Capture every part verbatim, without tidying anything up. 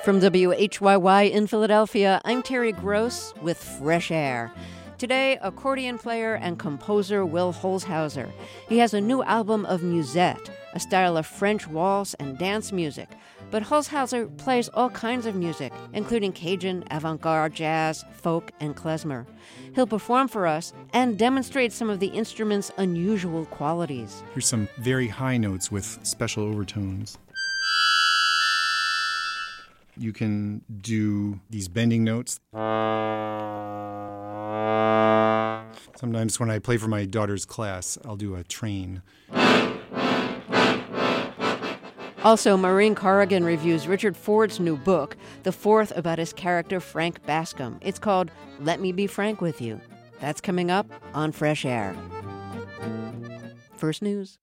From W H Y Y in Philadelphia, I'm Terry Gross with Fresh Air. Today, accordion player and composer Will Holzhauser. He has a new album of musette, a style of French waltz and dance music. But Holzhauser plays all kinds of music, including Cajun, avant-garde, jazz, folk, and klezmer. He'll perform for us and demonstrate some of the instrument's unusual qualities. Here's some very high notes with special overtones. You can do these bending notes. Sometimes when I play for my daughter's class, I'll do a train. Also, Maureen Corrigan reviews Richard Ford's new book, the fourth about his character Frank Bascom. It's called Let Me Be Frank With You. That's coming up on Fresh Air. First news.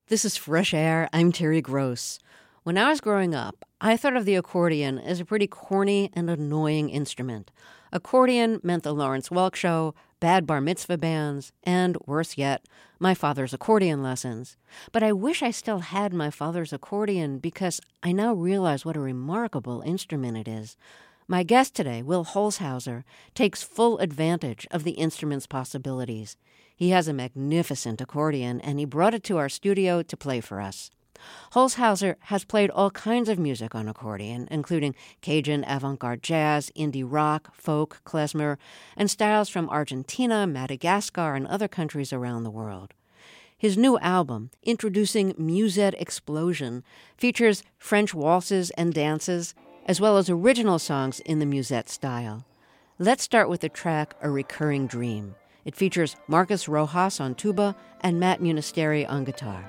This is Fresh Air. I'm Terry Gross. When I was growing up, I thought of the accordion as a pretty corny and annoying instrument. Accordion meant the Lawrence Welk Show, bad bar mitzvah bands, and, worse yet, my father's accordion lessons. But I wish I still had my father's accordion because I now realize what a remarkable instrument it is. My guest today, Will Holzhauser, takes full advantage of the instrument's possibilities. He has a magnificent accordion, and he brought it to our studio to play for us. Holzhauser has played all kinds of music on accordion, including Cajun, avant-garde jazz, indie rock, folk, klezmer, and styles from Argentina, Madagascar, and other countries around the world. His new album, introducing Musette Explosion, features French waltzes and dances, as well as original songs in the Musette style. Let's start with the track A Recurring Dream. It features Marcus Rojas on tuba and Matt Munisteri on guitar.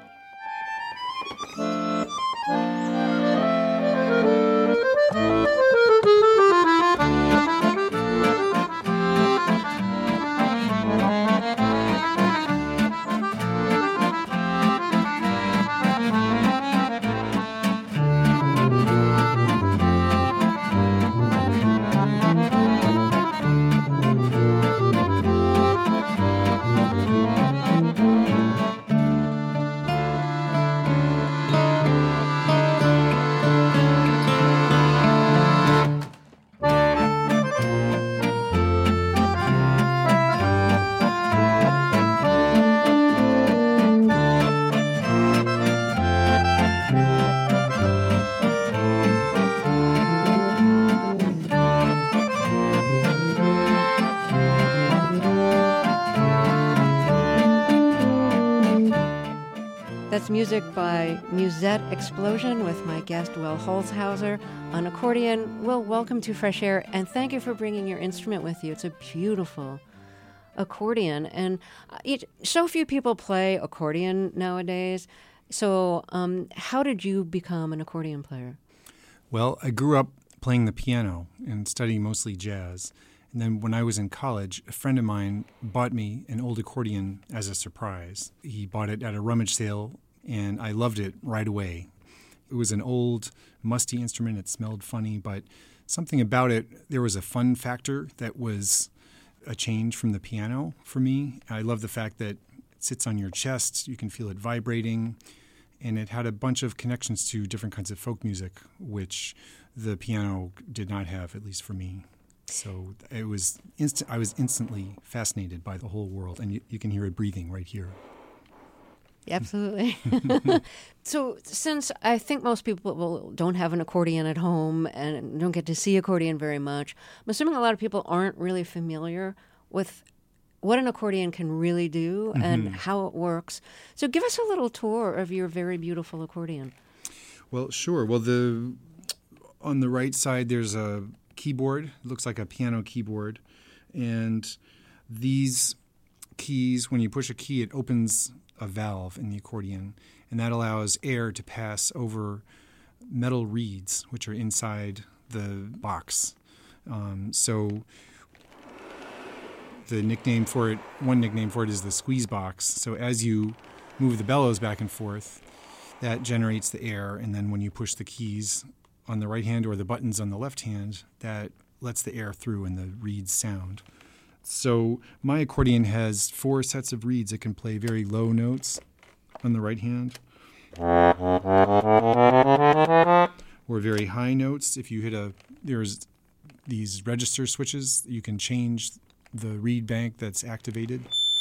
That's music by Musette Explosion with my guest, Will Holzhauser, on accordion. Will, welcome to Fresh Air, and thank you for bringing your instrument with you. It's a beautiful accordion, and it, so few people play accordion nowadays. So um, how did you become an accordion player? Well, I grew up playing the piano and studying mostly jazz. And then when I was in college, a friend of mine bought me an old accordion as a surprise. He bought it at a rummage sale, and I loved it right away. It was an old, musty instrument. It smelled funny, but something about it, there was a fun factor that was a change from the piano for me. I love the fact that it sits on your chest. You can feel it vibrating. And it had a bunch of connections to different kinds of folk music, which the piano did not have, at least for me. So it was inst- I was instantly fascinated by the whole world, and you, you can hear it breathing right here. Absolutely. So since I think most people don't have an accordion at home and don't get to see accordion very much, I'm assuming a lot of people aren't really familiar with what an accordion can really do mm-hmm. and how it works. So give us a little tour of your very beautiful accordion. Well, sure. Well, the on the right side there's a keyboard. It looks like a piano keyboard. And these keys, when you push a key, it opens a valve in the accordion, and that allows air to pass over metal reeds, which are inside the box. Um, so the nickname for it, one nickname for it is the squeeze box. So as you move the bellows back and forth, that generates the air, and then when you push the keys on the right hand or the buttons on the left hand, that lets the air through and the reeds sound. So my accordion has four sets of reeds. It can play very low notes on the right hand, or very high notes. If you hit a, there's these register switches. You can change the reed bank that's activated.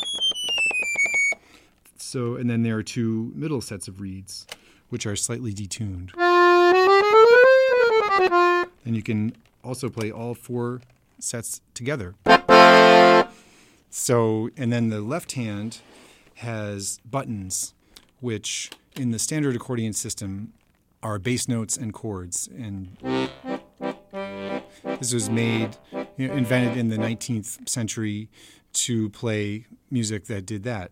So, and then there are two middle sets of reeds, which are slightly detuned. And you can also play all four sets together. So, and then the left hand has buttons, which in the standard accordion system are bass notes and chords. And this was made, you know, invented in the nineteenth century to play music that did that.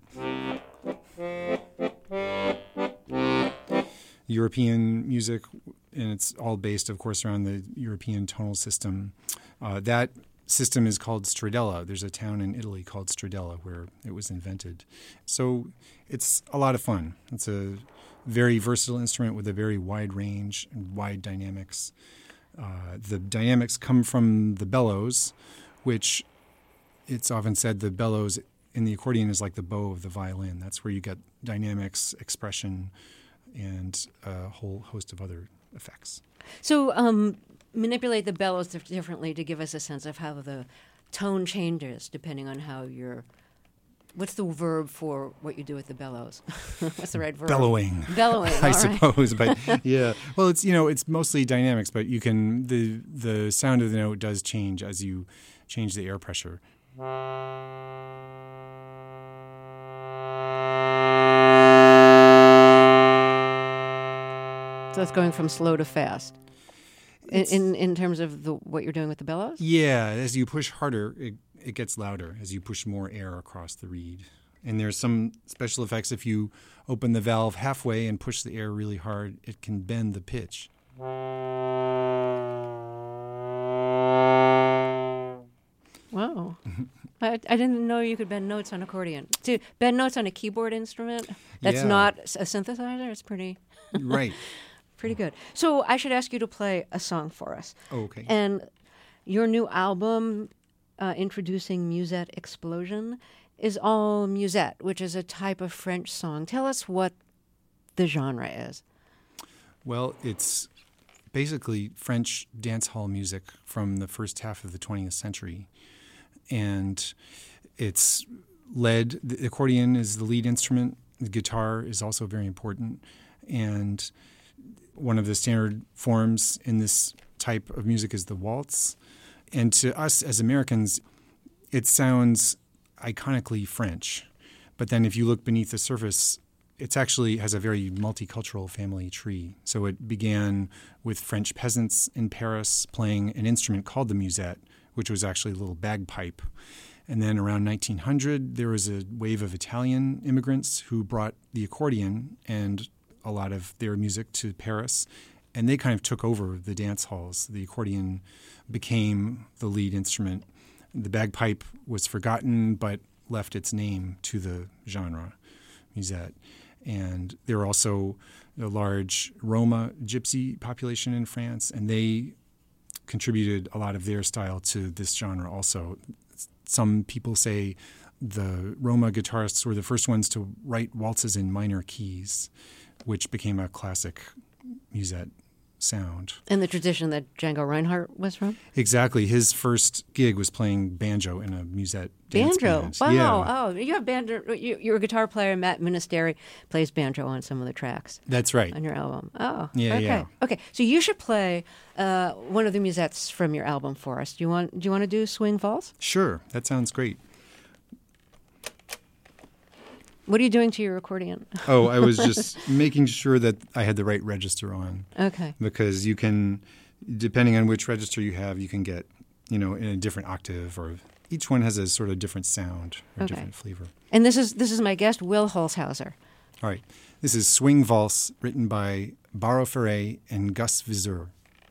European music, and it's all based, of course, around the European tonal system. Uh, that system is called Stradella. There's a town in Italy called Stradella where it was invented. So it's a lot of fun. It's a very versatile instrument with a very wide range and wide dynamics. Uh, the dynamics come from the bellows, which it's often said the bellows in the accordion is like the bow of the violin. That's where you get dynamics, expression, and a whole host of other effects. So um, manipulate the bellows differently to give us a sense of how the tone changes depending on how you're... What's the verb for what you do with the bellows? What's the right verb? Bellowing. Bellowing, I all suppose, right. but yeah. Well, it's you know it's mostly dynamics, but you can the the sound of the note does change as you change the air pressure. So it's going from slow to fast. In, in in terms of the what you're doing with the bellows? Yeah, as you push harder, it, it gets louder as you push more air across the reed. And there's some special effects. If you open the valve halfway and push the air really hard, it can bend the pitch. Wow. I, I didn't know you could bend notes on accordion. To bend notes on a keyboard instrument that's Yeah. not a synthesizer, it's pretty... Right. Pretty good. So I should ask you to play a song for us. Oh, okay. And your new album, uh, introducing Musette Explosion, is all musette, which is a type of French song. Tell us what the genre is. Well, it's basically French dance hall music from the first half of the twentieth century. And it's led, the accordion is the lead instrument. The guitar is also very important. And one of the standard forms in this type of music is the waltz. And to us as Americans, it sounds iconically French. But then if you look beneath the surface, it actually has a very multicultural family tree. So it began with French peasants in Paris playing an instrument called the musette, which was actually a little bagpipe. And then around nineteen hundred, there was a wave of Italian immigrants who brought the accordion and a lot of their music to Paris, and they kind of took over the dance halls. The accordion became the lead instrument. The bagpipe was forgotten, but left its name to the genre, musette. And there were also a large Roma gypsy population in France, and they contributed a lot of their style to this genre also. Some people say the Roma guitarists were the first ones to write waltzes in minor keys, which became a classic musette sound. And the tradition that Django Reinhardt was from? Exactly. His first gig was playing banjo in a musette dance Banjo? band. Wow. Yeah. Oh, you have banjo. You, you're a guitar player. Matt Ministeri plays banjo on some of the tracks. That's right. On your album. Oh, Yeah, okay. yeah. Okay, so you should play uh, one of the musettes from your album for us. Do you want? Do you want to do Swing Valse? Sure. That sounds great. What are you doing to your accordion? Oh, I was just making sure that I had the right register on. Okay. Because you can, depending on which register you have, you can get, you know, in a different octave, or each one has a sort of different sound or Okay. different flavor. And this is this is my guest, Will Holzhauser. All right. This is Swing Valse, written by Baro Ferret and Gus Viseur.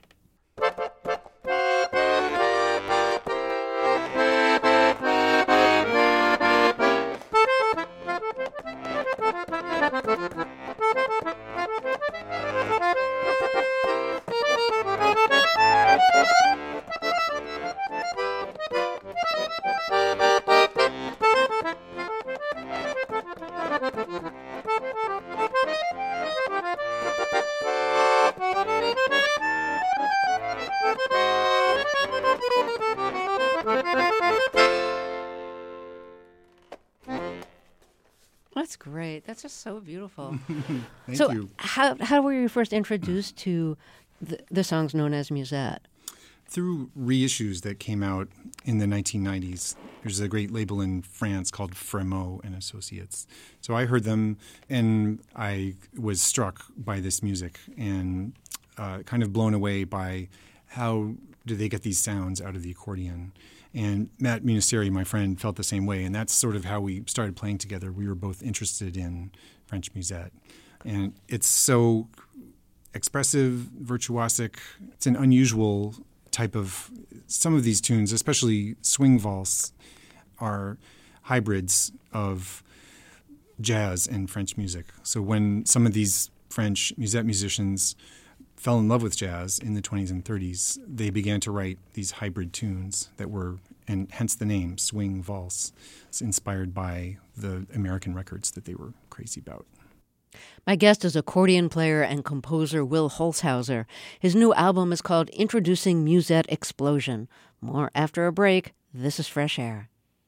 That's great. That's just so beautiful. Thank so you. how how were you first introduced to the, the songs known as musette? Through reissues that came out in the nineteen nineties. There's a great label in France called Frémaux and Associates. So I heard them, and I was struck by this music and uh, kind of blown away by how do they get these sounds out of the accordion. And Matt Ministeri, my friend, felt the same way, and that's sort of how we started playing together. We were both interested in French musette. And it's so expressive, virtuosic. It's an unusual type of, some of these tunes, especially swing valse, are hybrids of jazz and French music. So when some of these French musette musicians fell in love with jazz in the twenties and thirties, they began to write these hybrid tunes that were, and hence the name, swing valse. It's inspired by the American records that they were crazy about. My guest is accordion player and composer Will Holzhauser. His new album is called Introducing Musette Explosion. More after a break. This is Fresh Air.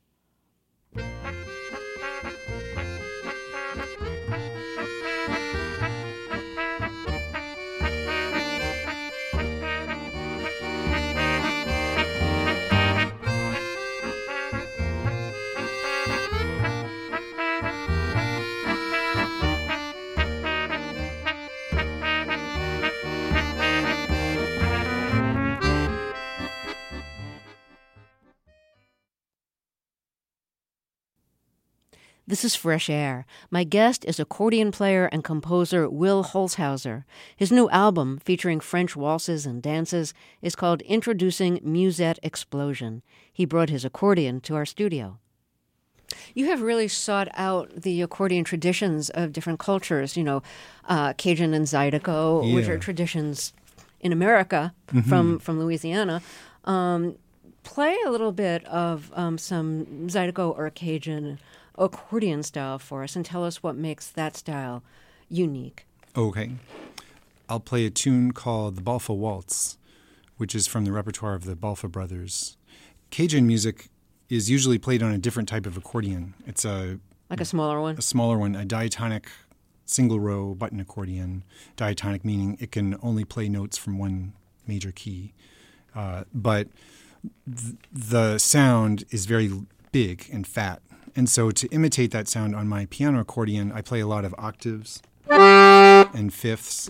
This is Fresh Air. My guest is accordion player and composer Will Holzhauser. His new album, featuring French waltzes and dances, is called Introducing Musette Explosion. He brought his accordion to our studio. You have really sought out the accordion traditions of different cultures, you know, uh, Cajun and Zydeco, yeah. which are traditions in America mm-hmm. from, from Louisiana. Um, play a little bit of um, some Zydeco or Cajun accordion style for us and tell us what makes that style unique. Okay. I'll play a tune called the Balfa Waltz, which is from the repertoire of the Balfa brothers. Cajun music is usually played on a different type of accordion. It's a... Like a smaller one? A smaller one, a diatonic single-row button accordion. Diatonic meaning it can only play notes from one major key. Uh, but th- the sound is very big and fat. And so to imitate that sound on my piano accordion, I play a lot of octaves and fifths.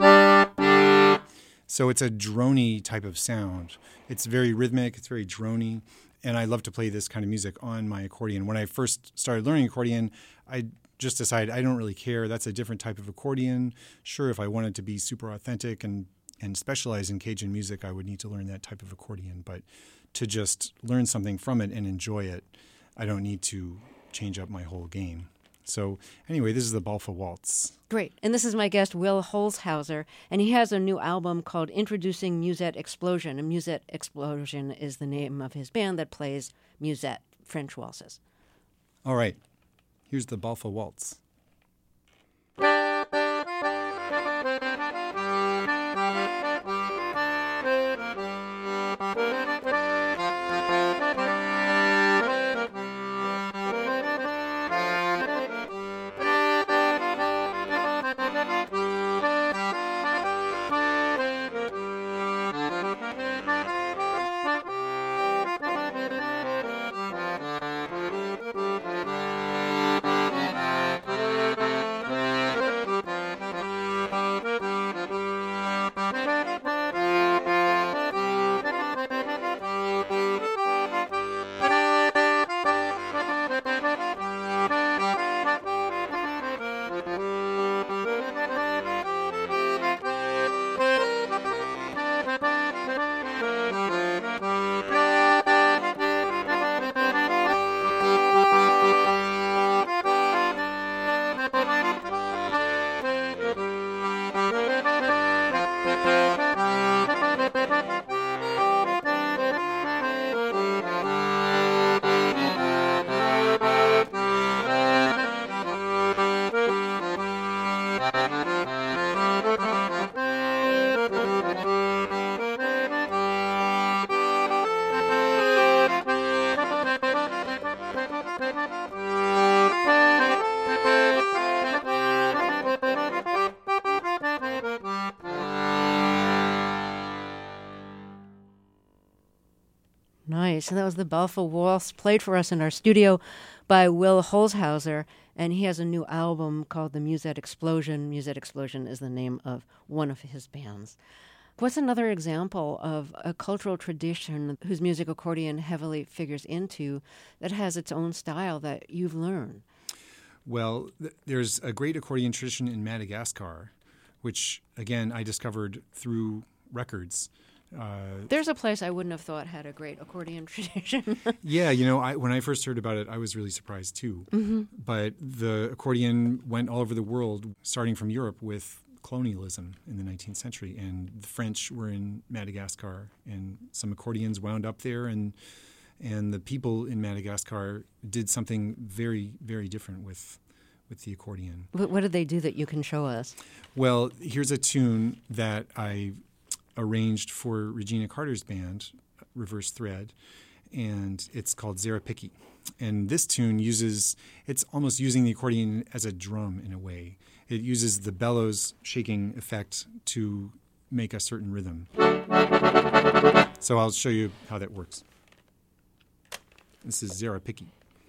So it's a drony type of sound. It's very rhythmic, it's very drony, and I love to play this kind of music on my accordion. When I first started learning accordion, I just decided I don't really care. That's a different type of accordion. Sure, if I wanted to be super authentic and, and specialize in Cajun music, I would need to learn that type of accordion. But to just learn something from it and enjoy it, I don't need to change up my whole game. So anyway, this is the Balfa Waltz. Great. And this is my guest, Will Holzhauser, and he has a new album called Introducing Musette Explosion. And Musette Explosion is the name of his band that plays musette, French waltzes. All right. Here's the Balfa Waltz. Nice. And that was the Balfa Waltz, played for us in our studio by Will Holzhauser. And he has a new album called The Musette Explosion. Musette Explosion is the name of one of his bands. What's another example of a cultural tradition whose music accordion heavily figures into that has its own style that you've learned? Well, th- there's a great accordion tradition in Madagascar, which, again, I discovered through records. Uh, There's a place I wouldn't have thought had a great accordion tradition. yeah, you know, I, when I first heard about it, I was really surprised too. Mm-hmm. But the accordion went all over the world, starting from Europe with colonialism in the nineteenth century, and the French were in Madagascar, and some accordions wound up there, and and the people in Madagascar did something very, very different with with the accordion. What, what did they do that you can show us? Well, here's a tune that I arranged for Regina Carter's band, Reverse Thread, and it's called Zarapiki. And this tune uses, it's almost using the accordion as a drum in a way. It uses the bellows shaking effect to make a certain rhythm. So I'll show you how that works. This is Zarapiki.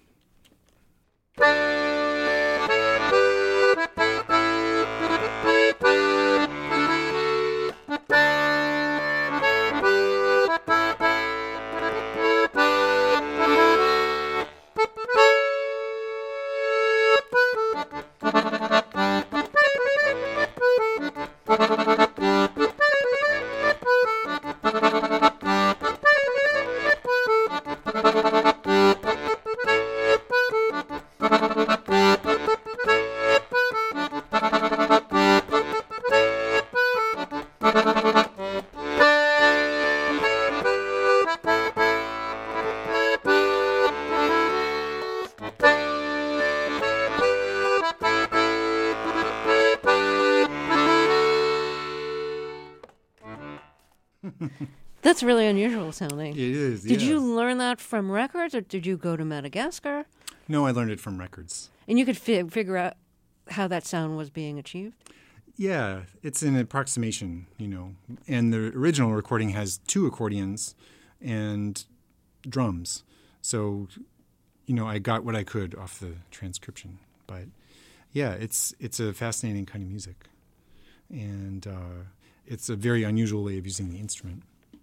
That's really unusual sounding. It is, Did yes. you learn that from records, or did you go to Madagascar? No, I learned it from records. And you could fi- figure out how that sound was being achieved? Yeah, it's an approximation, you know. And the original recording has two accordions and drums. So, you know, I got what I could off the transcription. But, yeah, it's it's a fascinating kind of music. And uh, it's a very unusual way of using the instrument.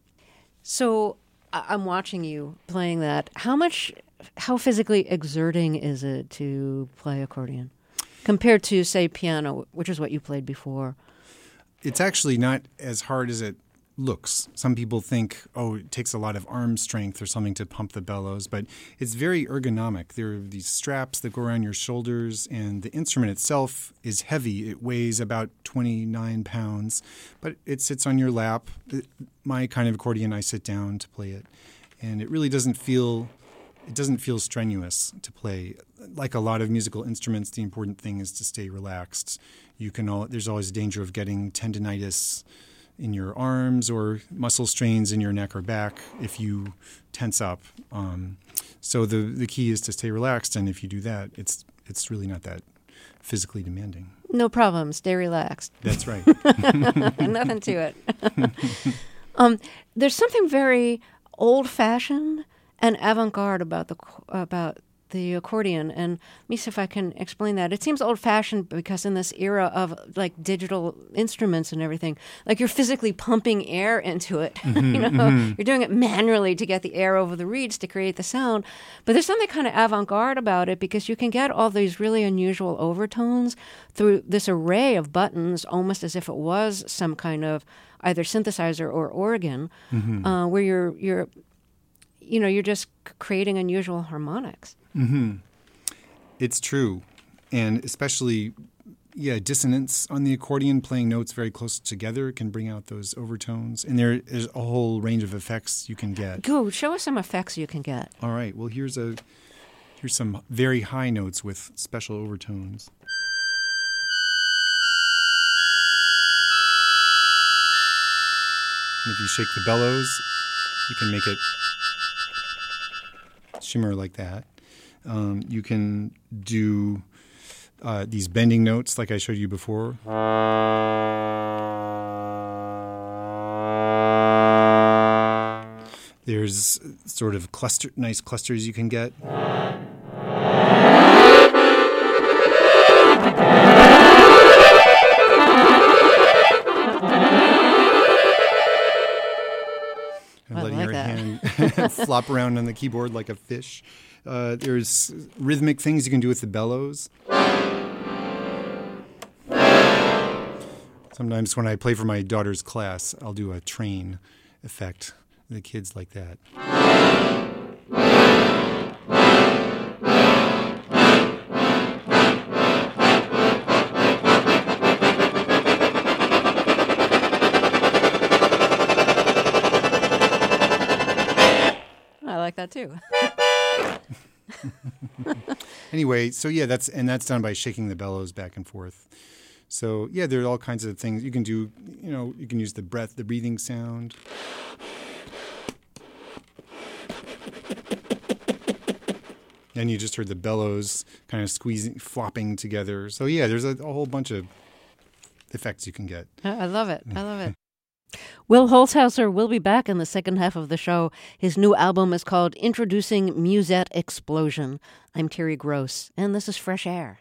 So I- I'm watching you playing that. How much, how physically exerting is it to play accordion compared to, say, piano, which is what you played before? It's actually not as hard as it looks. Some people think, oh, it takes a lot of arm strength or something to pump the bellows, but it's very ergonomic. There are these straps that go around your shoulders, and the instrument itself is heavy. It weighs about twenty-nine pounds, but it sits on your lap. It, my kind of accordion, I sit down to play it, and it really doesn't feel it doesn't feel strenuous to play. Like a lot of musical instruments, the important thing is to stay relaxed. You can all, there's always a danger of getting tendinitis in your arms or muscle strains in your neck or back if you tense up. Um, so the the key is to stay relaxed, and if you do that, it's it's really not that physically demanding. No problem. Stay relaxed. That's right. Nothing to it. um, there's something very old-fashioned and avant-garde about the about the accordion, and let me see if I can explain that. It seems old-fashioned because in this era of like digital instruments and everything, like you're physically pumping air into it. Mm-hmm, you know, mm-hmm. You're doing it manually to get the air over the reeds to create the sound. But there's something kind of avant-garde about it because you can get all these really unusual overtones through this array of buttons, almost as if it was some kind of either synthesizer or organ, Mm-hmm. uh, where you're you're you know you're just creating unusual harmonics. Mm-hmm. It's true. And especially, yeah, dissonance on the accordion, playing notes very close together can bring out those overtones. And there is a whole range of effects you can get. Go, show us some effects you can get. All right. Well, here's a here's some very high notes with special overtones. And if you shake the bellows, you can make it shimmer like that. Um, you can do uh, these bending notes like I showed you before. There's sort of cluster, nice clusters you can get. And I letting like your that. hand flop around on the keyboard like a fish. Uh, there's rhythmic things you can do with the bellows. Sometimes when I play for my daughter's class, I'll do a train effect. The kids like that. too. Anyway, so yeah, that's and that's done by shaking the bellows back and forth. So yeah, there are all kinds of things you can do. You know, you can use the breath, the breathing sound. And you just heard the bellows kind of squeezing, flopping together. So yeah, there's a, a whole bunch of effects you can get. I love it. I love it. Will Holzhauser will be back in the second half of the show. His new album is called Introducing Musette Explosion. I'm Terry Gross, and this is Fresh Air.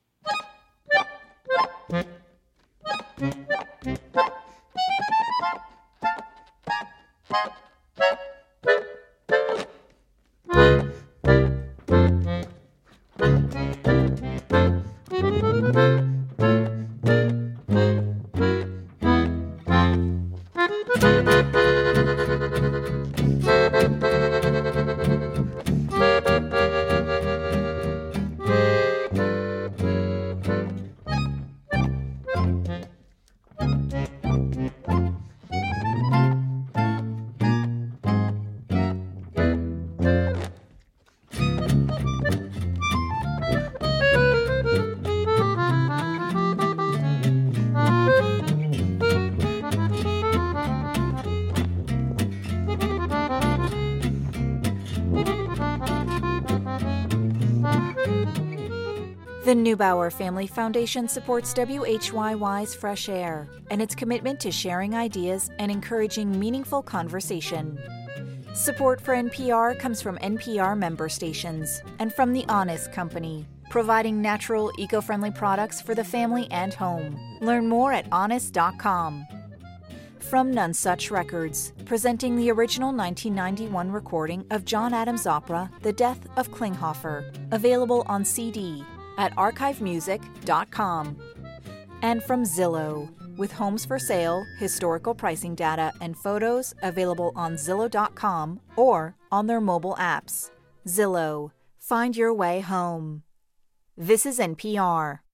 The Neubauer Family Foundation supports W H Y Y's Fresh Air and its commitment to sharing ideas and encouraging meaningful conversation. Support for N P R comes from N P R member stations and from The Honest Company, providing natural, eco-friendly products for the family and home. Learn more at honest dot com. From Nonesuch Records, presenting the original nineteen ninety-one recording of John Adams' opera, The Death of Klinghoffer, available on C D at archive music dot com. And from Zillow, with homes for sale, historical pricing data, and photos available on zillow dot com or on their mobile apps. Zillow, find your way home. This is N P R.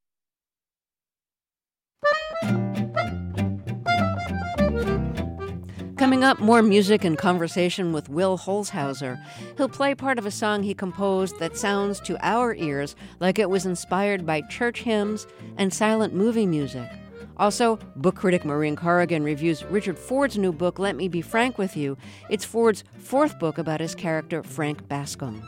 Coming up, more music and conversation with Will Holzhauser. He'll play part of a song he composed that sounds to our ears like it was inspired by church hymns and silent movie music. Also, book critic Maureen Corrigan reviews Richard Ford's new book, Let Me Be Frank With You. It's Ford's fourth book about his character, Frank Bascom.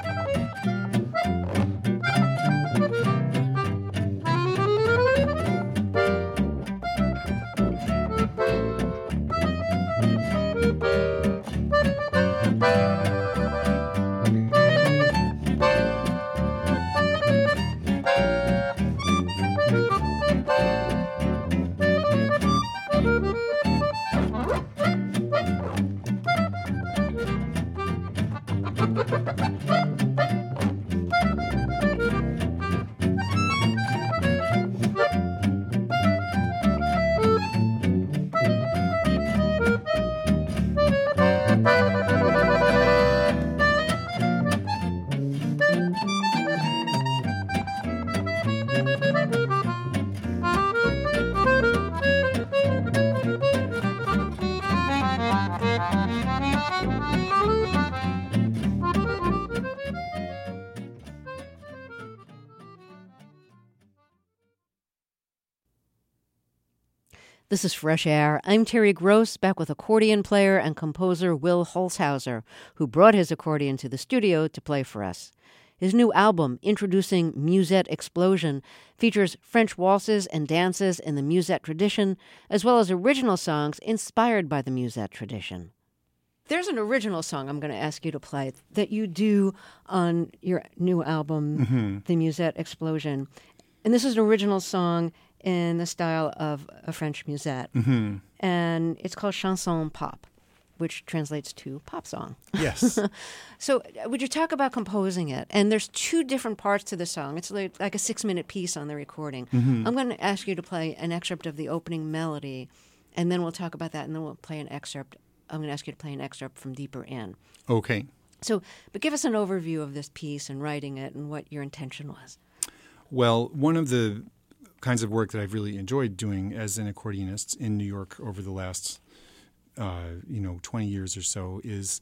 This is Fresh Air. I'm Terry Gross, back with accordion player and composer Will Holzhauser, who brought his accordion to the studio to play for us. His new album, Introducing Musette Explosion, features French waltzes and dances in the musette tradition, as well as original songs inspired by the musette tradition. There's an original song I'm going to ask you to play that you do on your new album, mm-hmm. The Musette Explosion. And this is an original song in the style of a French musette. Mm-hmm. And it's called Chanson Pop, which translates to pop song. Yes. So would you talk about composing it? And there's two different parts to the song. It's like, like a six-minute piece on the recording. Mm-hmm. I'm going to ask you to play an excerpt of the opening melody, and then we'll talk about that, and then we'll play an excerpt. I'm going to ask you to play an excerpt from Deeper In. Okay. So, but give us an overview of this piece and writing it and what your intention was. Well, one of the kinds of work that I've really enjoyed doing as an accordionist in New York over the last, uh, you know, twenty years or so is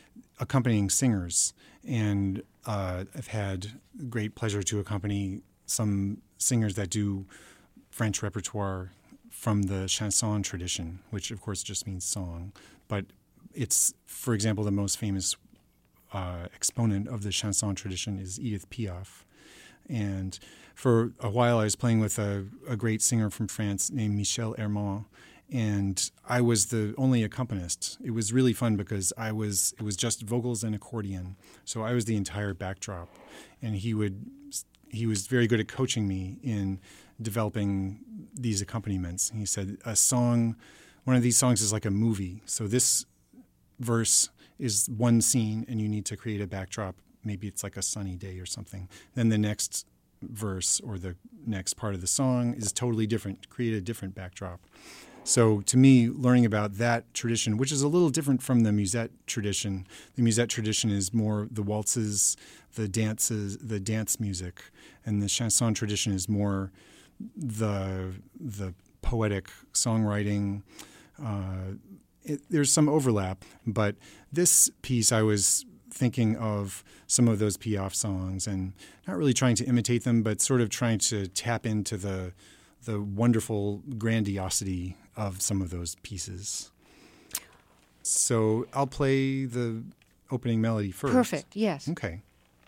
accompanying singers. And uh, I've had great pleasure to accompany some singers that do French repertoire from the chanson tradition, which of course just means song. But it's, for example, the most famous uh, exponent of the chanson tradition is Edith Piaf. And for a while I was playing with a, a great singer from France named Michel Hermand, and I was the only accompanist. It was really fun because I was it was just vocals and accordion, so I was the entire backdrop, and he would he was very good at coaching me in developing these accompaniments. He said a song, one of these songs is like a movie. So this verse is one scene, and you need to create a backdrop. Maybe it's like a sunny day or something. Then the next verse or the next part of the song is totally different. Create a different backdrop. So to me, learning about that tradition, which is a little different from the musette tradition, the musette tradition is more the waltzes, the dances, the dance music, and the chanson tradition is more the the poetic songwriting. Uh, it, there's some overlap, but this piece I was thinking of some of those Piaf songs and not really trying to imitate them, but sort of trying to tap into the the wonderful grandiosity of some of those pieces. So I'll play the opening melody first. Perfect, yes. Okay.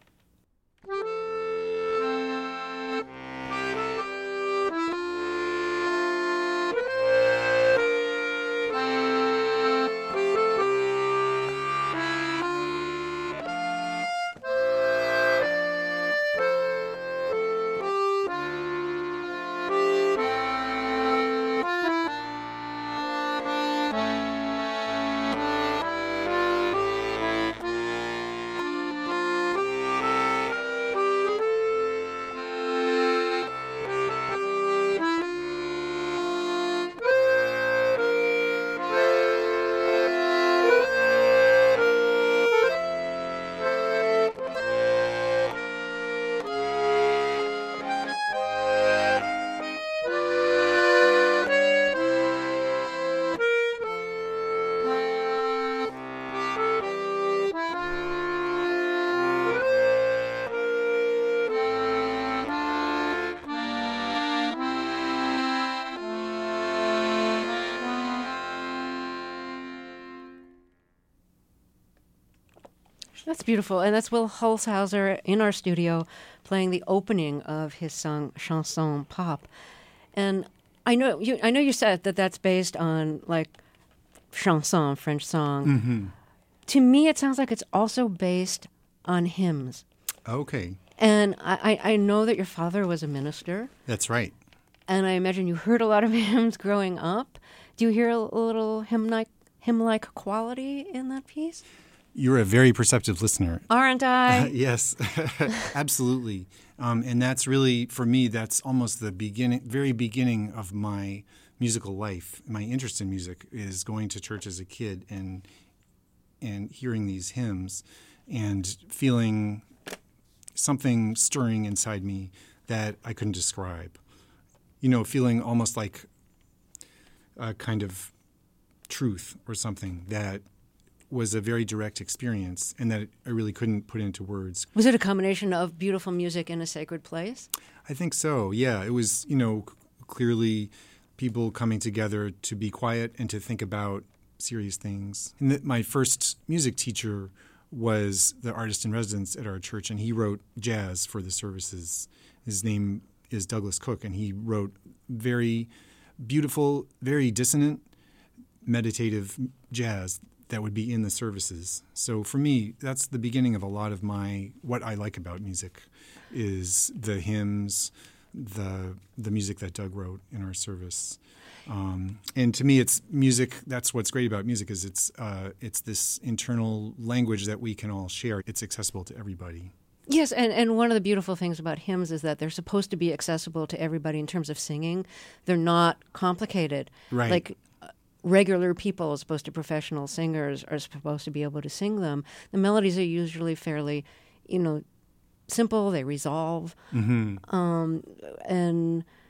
That's beautiful. And that's Will Holzhauser in our studio playing the opening of his song Chanson Pop. And I know you I know you said that that's based on like chanson, French song. Mm-hmm. To me, it sounds like it's also based on hymns. Okay. And I, I know that your father was a minister. That's right. And I imagine you heard a lot of hymns growing up. Do you hear a little hymn-like, hymn-like quality in that piece? You're a very perceptive listener. Aren't I? Uh, yes, absolutely. Um, and that's really, for me, that's almost the beginning, very beginning of my musical life. My interest in music is going to church as a kid and and hearing these hymns and feeling something stirring inside me that I couldn't describe. You know, feeling almost like a kind of truth or something that was a very direct experience and that I really couldn't put into words. Was it a combination of beautiful music in a sacred place? I think so, yeah. It was, you know, c- clearly people coming together to be quiet and to think about serious things. And th- my first music teacher was the artist in residence at our church, and he wrote jazz for the services. His name is Douglas Cook, and he wrote very beautiful, very dissonant, meditative jazz that would be in the services. So for me, that's the beginning of a lot of my, what I like about music is the hymns, the the music that Doug wrote in our service. Um, and to me, it's music, that's what's great about music is it's uh, it's this internal language that we can all share. It's accessible to everybody. Yes, and, and one of the beautiful things about hymns is that they're supposed to be accessible to everybody in terms of singing. They're not complicated. Right. Like regular people, as opposed to professional singers, are supposed to be able to sing them. The melodies are usually fairly, you know, simple. They resolve. Mm-hmm. Um, and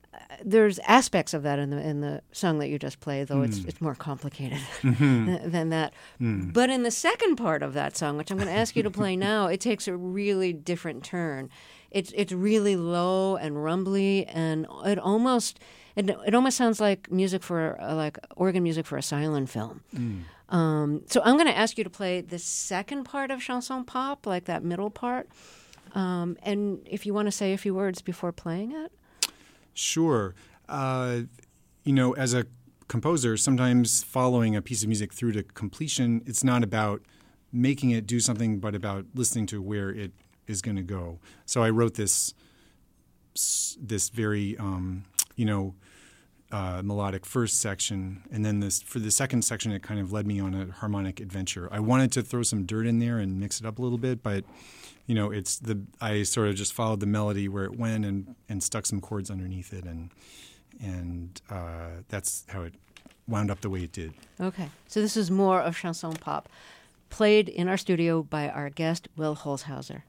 there's aspects of that in the in the song that you just played, though mm. it's it's more complicated mm-hmm. than that. Mm. But in the second part of that song, which I'm going to ask you to play now, it takes a really different turn. It's it's really low and rumbly, and it almost it, it almost sounds like music for uh, like organ music for a silent film. Mm. Um, so I'm going to ask you to play the second part of Chanson Pop, like that middle part. Um, and if you want to say a few words before playing it. Sure. Uh, you know, as a composer, sometimes following a piece of music through to completion, it's not about making it do something, but about listening to where it is going to go. So I wrote this, this very, um, you know, uh, melodic first section, and then this for the second section, it kind of led me on a harmonic adventure. I wanted to throw some dirt in there and mix it up a little bit, but you know, it's the I sort of just followed the melody where it went and, and stuck some chords underneath it, and and uh, that's how it wound up the way it did. Okay, so this is more of Chanson Pop, played in our studio by our guest Will Holzhauser.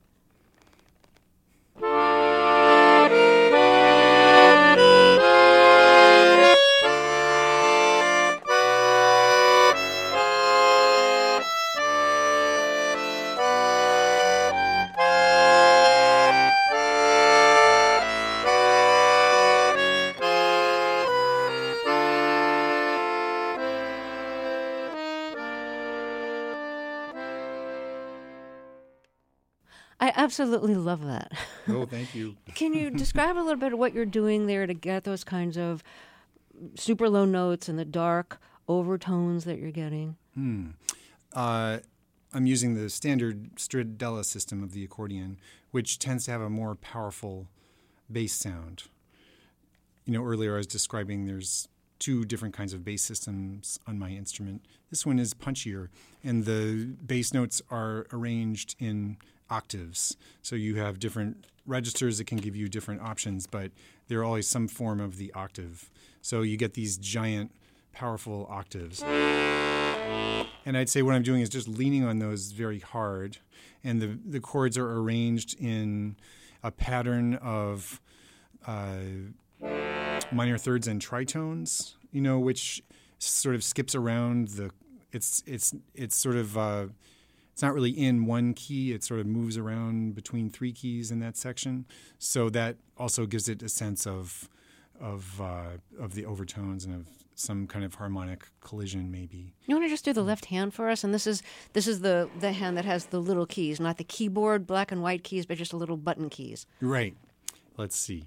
I absolutely love that. Oh, thank you. Can you describe a little bit of what you're doing there to get those kinds of super low notes and the dark overtones that you're getting? Hmm. Uh, I'm using the standard Stradella system of the accordion, which tends to have a more powerful bass sound. You know, earlier I was describing there's two different kinds of bass systems on my instrument. This one is punchier, and the bass notes are arranged in octaves. So you have different registers that can give you different options, but they're always some form of the octave. So you get these giant, powerful octaves. And I'd say what I'm doing is just leaning on those very hard, and the, the chords are arranged in a pattern of uh, minor thirds and tritones, you know, which sort of skips around the. It's it's it's sort of. Uh, It's not really in one key. It sort of moves around between three keys in that section. So that also gives it a sense of of uh, of the overtones and of some kind of harmonic collision, maybe. You want to just do the left hand for us? And this is this is the, the hand that has the little keys, not the keyboard, black and white keys, but just the little button keys. Right. Let's see.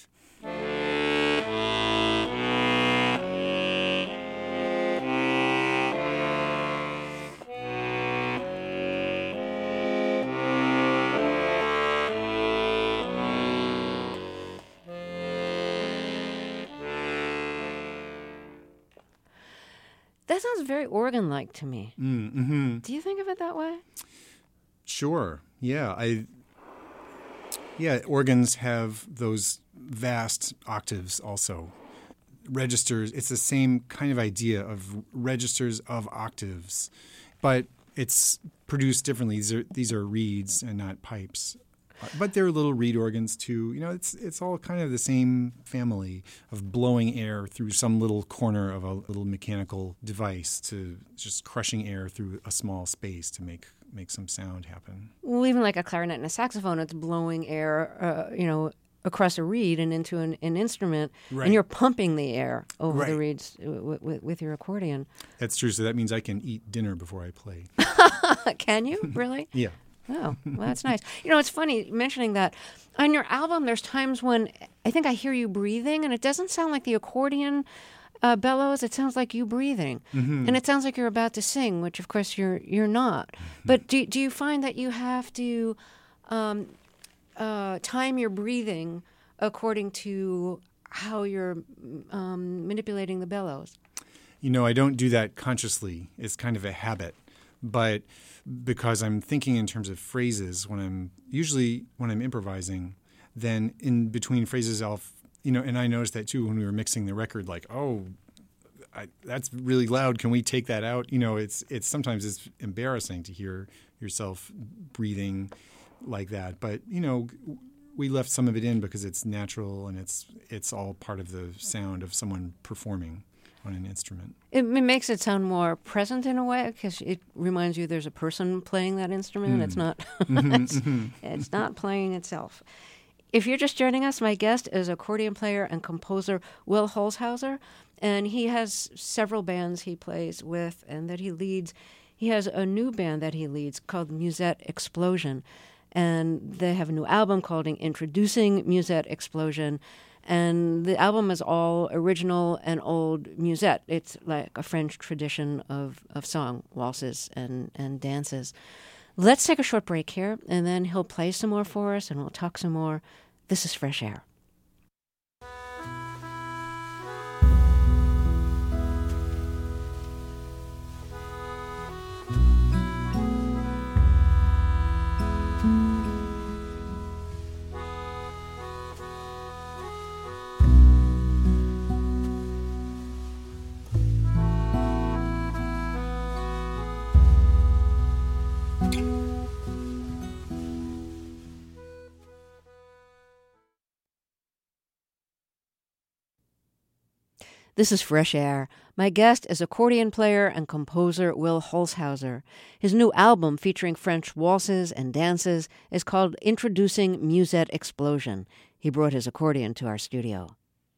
That sounds very organ-like to me. Mm, mm-hmm. Do you think of it that way? Sure. Yeah. I. Yeah. Organs have those vast octaves also. Registers. It's the same kind of idea of registers of octaves, but it's produced differently. These are these are reeds and not pipes. But there are little reed organs too. You know, it's it's all kind of the same family of blowing air through some little corner of a little mechanical device to just crushing air through a small space to make make some sound happen. Well, even like a clarinet and a saxophone, it's blowing air, uh, you know, across a reed and into an, an instrument, right. And you're pumping the air over right. the reeds w- w- with your accordion. That's true. So that means I can eat dinner before I play. Can you? Really? Yeah. Oh, well, that's nice. You know, it's funny mentioning that. On your album, there's times when I think I hear you breathing, and it doesn't sound like the accordion uh, bellows. It sounds like you breathing. Mm-hmm. And it sounds like you're about to sing, which, of course, you're you're not. Mm-hmm. But do, do you find that you have to um, uh, time your breathing according to how you're um, manipulating the bellows? You know, I don't do that consciously. It's kind of a habit. But because I'm thinking in terms of phrases when I'm usually when I'm improvising, then in between phrases I'll, you know, and I noticed that too when we were mixing the record, like, oh, I, that's really loud. Can we take that out? You know, it's it's sometimes it's embarrassing to hear yourself breathing like that. But, you know, we left some of it in because it's natural and it's it's all part of the sound of someone performing on an instrument. It, it makes it sound more present in a way because it reminds you there's a person playing that instrument. Mm. It's not. Mm-hmm, it's, mm-hmm. it's not playing itself. If you're just joining us, my guest is accordion player and composer Will Holzhauser, and he has several bands he plays with and that he leads. He has a new band that he leads called Musette Explosion, and they have a new album called Introducing Musette Explosion, and the album is all original and old musette. It's like a French tradition of, of song, waltzes and, and dances. Let's take a short break here, and then he'll play some more for us, and we'll talk some more. This is Fresh Air. This is Fresh Air. My guest is accordion player and composer Will Holzhauser. His new album featuring French waltzes and dances is called Introducing Musette Explosion. He brought his accordion to our studio.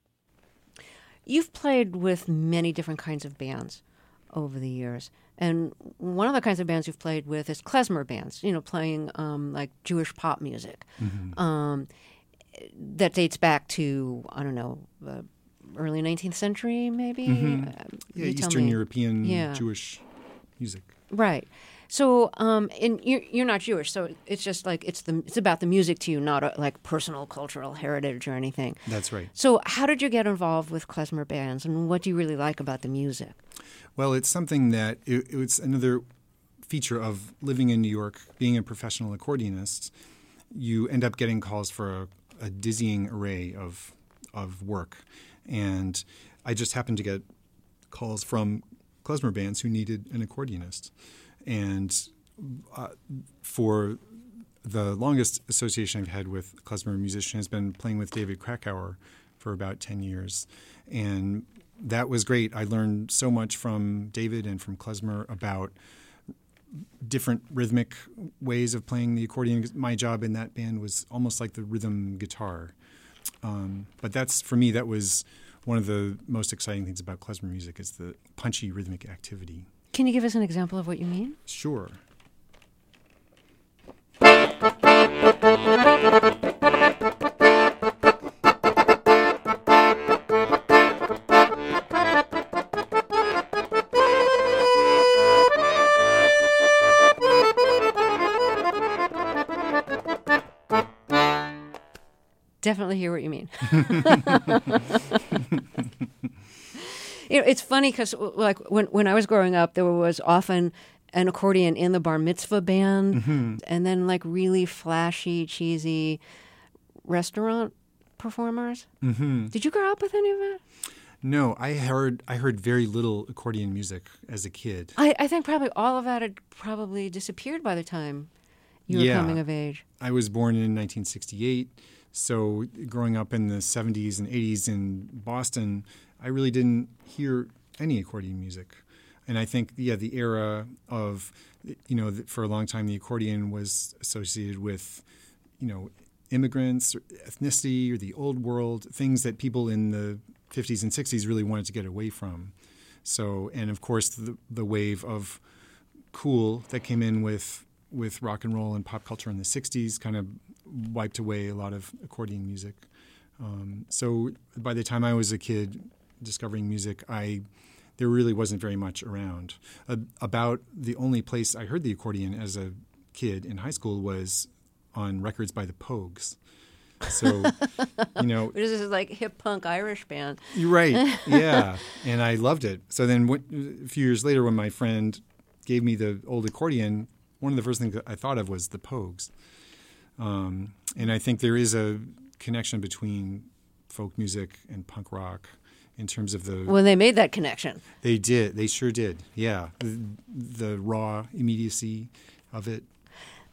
You've played with many different kinds of bands over the years. And one of the kinds of bands you've played with is klezmer bands, you know, playing um, like Jewish pop music. Mm-hmm. Um, that dates back to, I don't know, uh, early nineteenth century, maybe? Mm-hmm. Uh, yeah, Eastern me. European yeah. Jewish music. Right. So, um, and you're, you're not Jewish, so it's just like it's the it's about the music to you, not a, like personal cultural heritage or anything. That's right. So, how did you get involved with klezmer bands, and what do you really like about the music? Well, it's something that it, it's another feature of living in New York, being a professional accordionist. You end up getting calls for a, a dizzying array of of work. And I just happened to get calls from klezmer bands who needed an accordionist. And uh, for the longest association I've had with klezmer musician has been playing with David Krakauer for about ten years. And that was great. I learned so much from David and from klezmer about different rhythmic ways of playing the accordion. My job in that band was almost like the rhythm guitar. Um, but that's, for me, that was one of the most exciting things about klezmer music is the punchy rhythmic activity. Can you give us an example of what you mean? Sure. Definitely hear what you mean. You know, it's funny because, like, when when I was growing up, there was often an accordion in the bar mitzvah band, mm-hmm. and then like really flashy, cheesy restaurant performers. Mm-hmm. Did you grow up with any of that? No, I heard I heard very little accordion music as a kid. I, I think probably all of that had probably disappeared by the time you were yeah. coming of age. I was born in nineteen sixty-eight. So growing up in the seventies and eighties in Boston, I really didn't hear any accordion music. And I think, yeah, the era of, you know, for a long time the accordion was associated with, you know, immigrants or ethnicity or the old world, things that people in the fifties and sixties really wanted to get away from. So, and of course the, the wave of cool that came in with with rock and roll and pop culture in the sixties kind of wiped away a lot of accordion music. Um, so by the time I was a kid discovering music, I there really wasn't very much around. Uh, about the only place I heard the accordion as a kid in high school was on records by the Pogues. So, you know. This is like hip punk Irish band. You're right, yeah. And I loved it. So then w- a few years later when my friend gave me the old accordion, one of the first things that I thought of was the Pogues. Um, and I think there is a connection between folk music and punk rock in terms of the... Well, they made that connection. They did. They sure did. Yeah. The, the raw immediacy of it.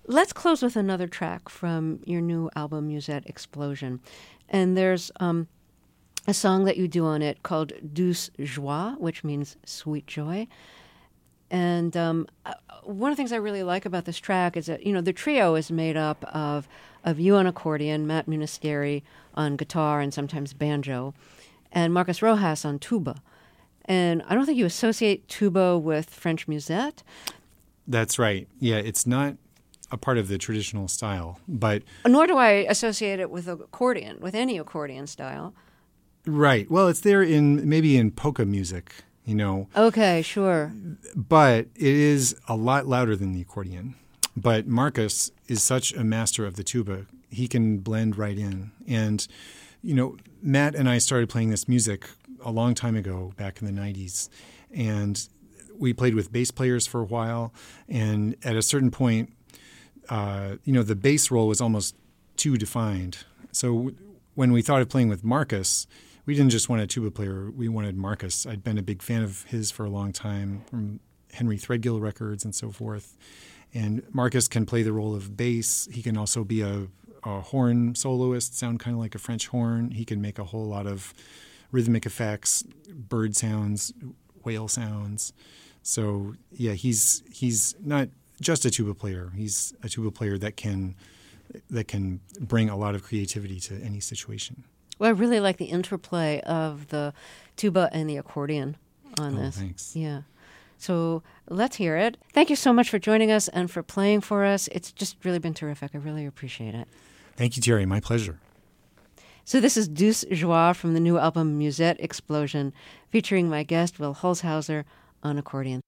let's close with another track from your new album, Musette Explosion. And there's um, a song that you do on it called Douce Joie, which means sweet joy. And um, one of the things I really like about this track is that, you know, the trio is made up of, of you on accordion, Matt Munisteri on guitar and sometimes banjo, and Marcus Rojas on tuba. And I don't think you associate tuba with French musette. That's right. Yeah, it's not a part of the traditional style, but... Nor do I associate it with accordion, with any accordion style. Right. Well, it's there in maybe in polka music, you know. Okay, sure. But it is a lot louder than the accordion. But Marcus is such a master of the tuba. He can blend right in. And, you know, Matt and I started playing this music a long time ago, back in the nineties. And we played with bass players for a while. And at a certain point, uh, you know, the bass role was almost too defined. So when we thought of playing with Marcus, we didn't just want a tuba player. We wanted Marcus. I'd been a big fan of his for a long time, from Henry Threadgill records and so forth. And Marcus can play the role of bass. He can also be a, a horn soloist, sound kind of like a French horn. He can make a whole lot of rhythmic effects, bird sounds, whale sounds. So, yeah, he's he's not just a tuba player. He's a tuba player that can that can bring a lot of creativity to any situation. Well, I really like the interplay of the tuba and the accordion on oh, this. Thanks. Yeah. So let's hear it. Thank you so much for joining us and for playing for us. It's just really been terrific. I really appreciate it. Thank you, Terry. My pleasure. So this is Douce Joie from the new album Musette Explosion, featuring my guest, Will Holzhauser, on accordion.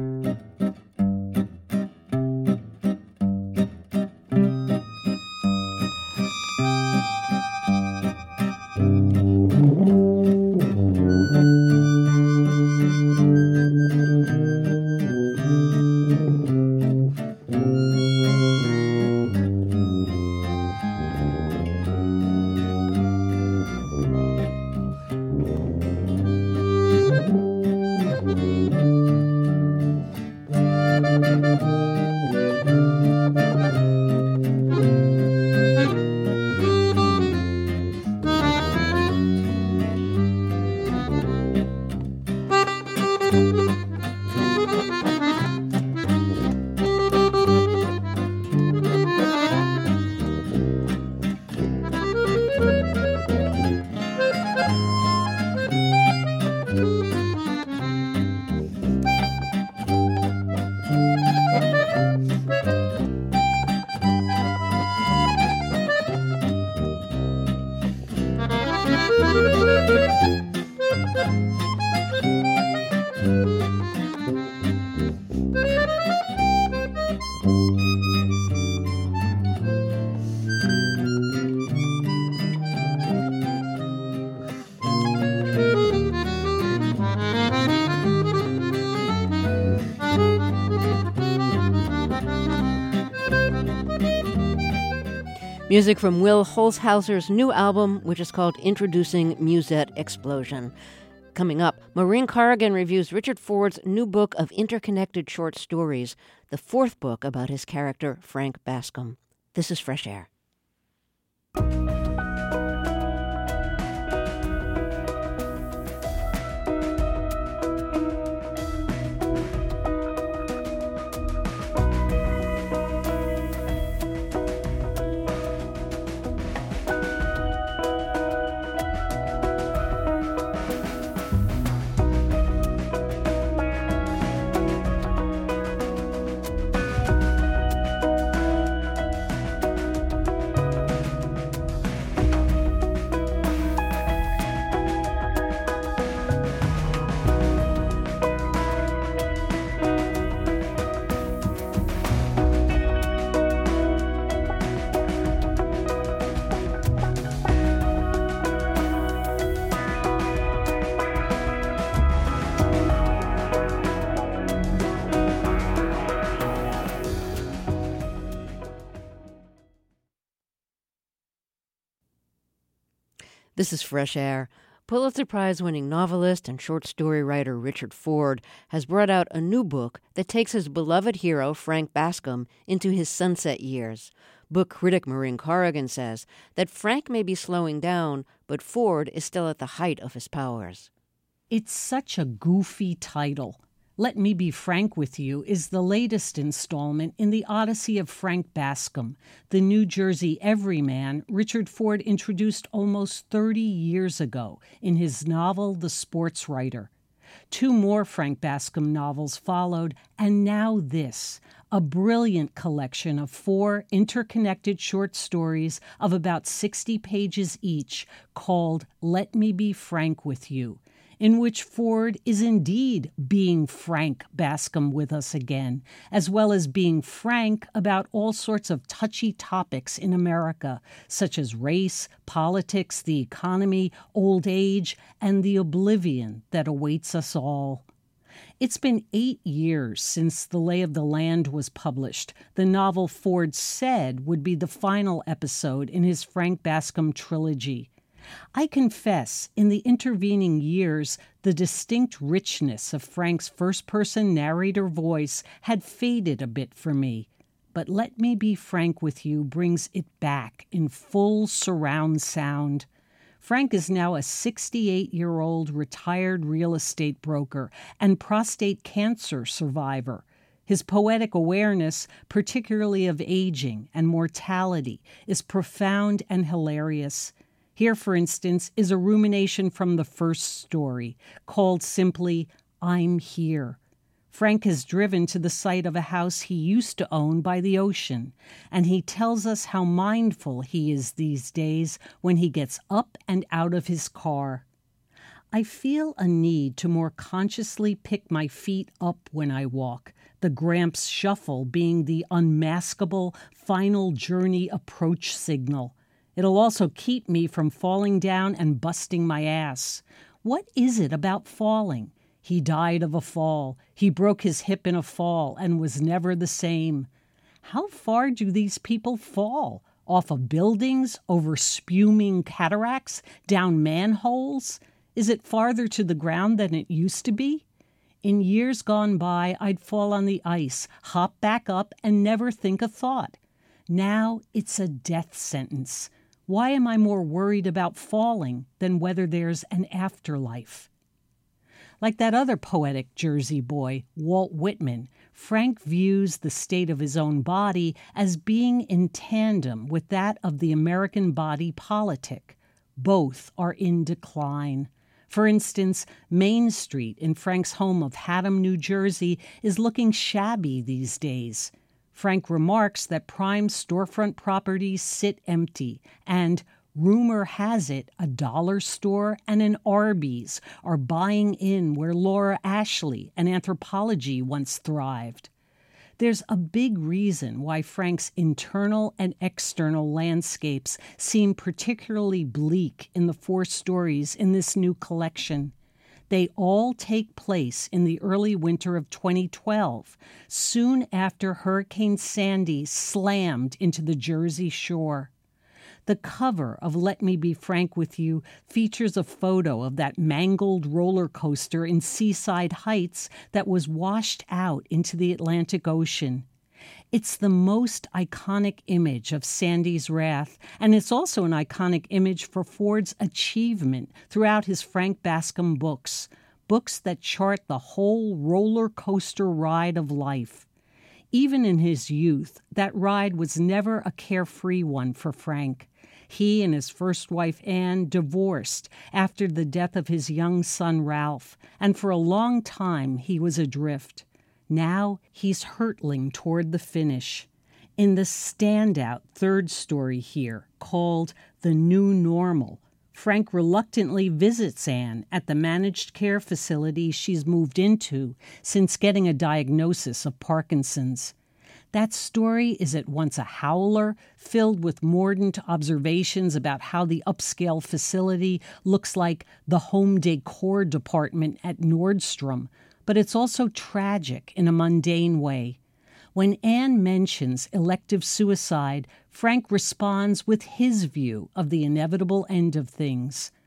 Music from Will Holzhauser's new album, which is called Introducing Musette Explosion. Coming up, Maureen Corrigan reviews Richard Ford's new book of interconnected short stories, the fourth book about his character, Frank Bascom. This is Fresh Air. This is Fresh Air. Pulitzer Prize-winning novelist and short story writer Richard Ford has brought out a new book that takes his beloved hero, Frank Bascom, into his sunset years. Book critic Maureen Corrigan says that Frank may be slowing down, but Ford is still at the height of his powers. It's such a goofy title. Let Me Be Frank With You is the latest installment in the Odyssey of Frank Bascom, the New Jersey everyman Richard Ford introduced almost thirty years ago in his novel The Sports Writer. Two more Frank Bascom novels followed, and now this, a brilliant collection of four interconnected short stories of about sixty pages each called Let Me Be Frank With You, in which Ford is indeed being Frank Bascom with us again, as well as being frank about all sorts of touchy topics in America, such as race, politics, the economy, old age, and the oblivion that awaits us all. It's been eight years since The Lay of the Land was published, the novel Ford said would be the final episode in his Frank Bascom trilogy. I confess, in the intervening years, the distinct richness of Frank's first-person narrator voice had faded a bit for me. But Let Me Be Frank With You brings it back in full surround sound. Frank is now a sixty-eight-year-old retired real estate broker and prostate cancer survivor. His poetic awareness, particularly of aging and mortality, is profound and hilarious. Here, for instance, is a rumination from the first story, called simply, I'm Here. Frank has driven to the site of a house he used to own by the ocean, and he tells us how mindful he is these days when he gets up and out of his car. I feel a need to more consciously pick my feet up when I walk, the Gramps shuffle being the unmaskable final journey approach signal. It'll also keep me from falling down and busting my ass. What is it about falling? He died of a fall. He broke his hip in a fall and was never the same. How far do these people fall? Off of buildings, over spuming cataracts, down manholes? Is it farther to the ground than it used to be? In years gone by, I'd fall on the ice, hop back up, and never think a thought. Now it's a death sentence. Why am I more worried about falling than whether there's an afterlife? Like that other poetic Jersey boy, Walt Whitman, Frank views the state of his own body as being in tandem with that of the American body politic. Both are in decline. For instance, Main Street in Frank's home of Haddam, New Jersey, is looking shabby these days. Frank remarks that prime storefront properties sit empty, and rumor has it a dollar store and an Arby's are buying in where Laura Ashley and Anthropologie once thrived. There's a big reason why Frank's internal and external landscapes seem particularly bleak in the four stories in this new collection. They all take place in the early winter of twenty twelve, soon after Hurricane Sandy slammed into the Jersey shore. The cover of Let Me Be Frank With You features a photo of that mangled roller coaster in Seaside Heights that was washed out into the Atlantic Ocean. It's the most iconic image of Sandy's wrath, and it's also an iconic image for Ford's achievement throughout his Frank Bascom books, books that chart the whole roller coaster ride of life. Even in his youth, that ride was never a carefree one for Frank. He and his first wife, Anne, divorced after the death of his young son, Ralph, and for a long time he was adrift. Now he's hurtling toward the finish. In the standout third story here, called The New Normal, Frank reluctantly visits Anne at the managed care facility she's moved into since getting a diagnosis of Parkinson's. That story is at once a howler, filled with mordant observations about how the upscale facility looks like the home decor department at Nordstrom, but it's also tragic in a mundane way. When Anne mentions elective suicide, Frank responds with his view of the inevitable end of things.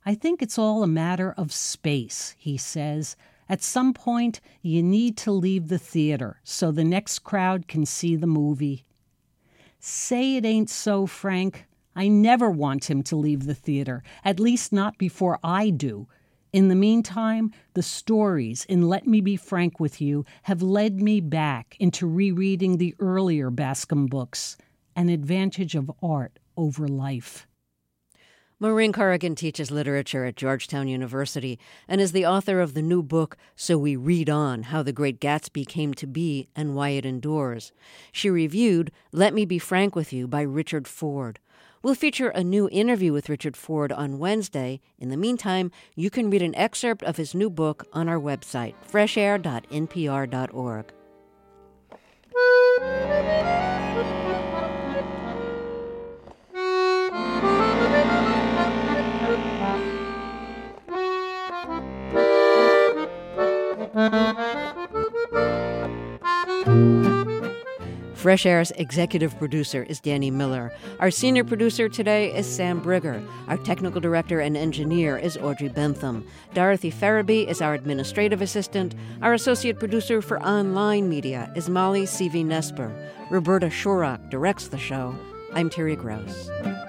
I think it's all a matter of space, he says. At some point, you need to leave the theater so the next crowd can see the movie. Say it ain't so, Frank. I never want him to leave the theater, at least not before I do. In the meantime, the stories in Let Me Be Frank with You have led me back into rereading the earlier Bascom books, An Advantage of Art Over Life. Maureen Corrigan teaches literature at Georgetown University and is the author of the new book, So We Read On, How the Great Gatsby Came to Be and Why It Endures. She reviewed Let Me Be Frank with You by Richard Ford. We'll feature a new interview with Richard Ford on Wednesday. In the meantime, you can read an excerpt of his new book on our website, fresh air dot n p r dot org. Fresh Air's executive producer is Danny Miller. Our senior producer today is Sam Brigger. Our technical director and engineer is Audrey Bentham. Dorothy Farabee is our administrative assistant. Our associate producer for online media is Molly C V Nesper. Roberta Shorrock directs the show. I'm Terry Gross.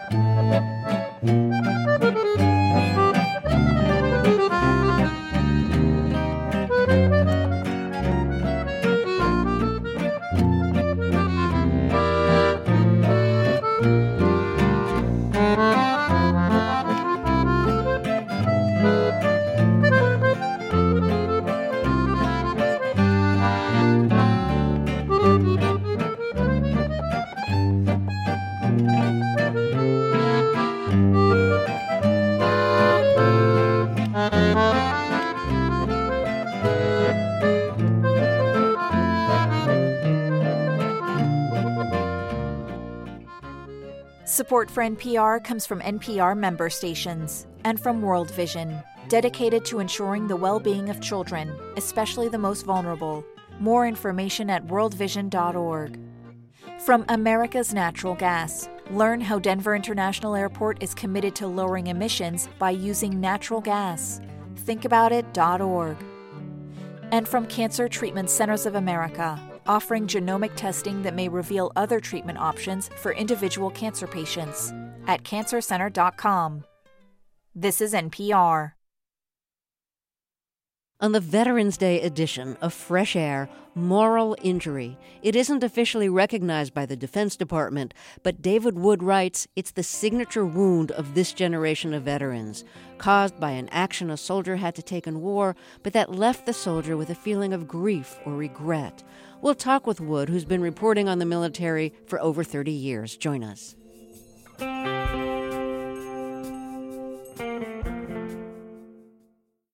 Support for N P R comes from N P R member stations and from World Vision, dedicated to ensuring the well-being of children, especially the most vulnerable. More information at world vision dot org. From America's Natural Gas, learn how Denver International Airport is committed to lowering emissions by using natural gas. think about it dot org. And from Cancer Treatment Centers of America, offering genomic testing that may reveal other treatment options for individual cancer patients at cancer center dot com. This is N P R. On the Veterans Day edition of Fresh Air, moral injury. It isn't officially recognized by the Defense Department, but David Wood writes it's the signature wound of this generation of veterans, caused by an action a soldier had to take in war, but that left the soldier with a feeling of grief or regret. We'll talk with Wood, who's been reporting on the military for over thirty years. Join us.